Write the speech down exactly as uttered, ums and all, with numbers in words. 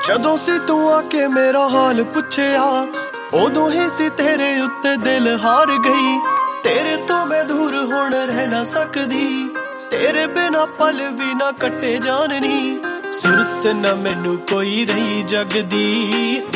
ਜਦੋਂ ਸੀ ਤੂੰ ਆ ਕੇ ਮੇਰਾ ਹਾਲ ਪੁੱਛਿਆ, ਉਦੋਂ ਹੀ ਸੀ ਤੇਰੇ ਉੱਤੇ ਦਿਲ ਹਾਰ ਗਈ। ਤੇਰੇ ਤੋਂ ਮੈਂ ਦੂਰ ਹੁਣ ਰਹਿ ਨਾ ਸਕਦੀ, ਤੇਰੇ ਬਿਨਾ ਪਲ ਵੀ ਨਾ ਕੱਟੇ ਜਾਣਨੀ। ਸੁਰਤ ਨਾ ਮੈਨੂੰ ਕੋਈ ਰਹੀ ਜਗ ਦੀ,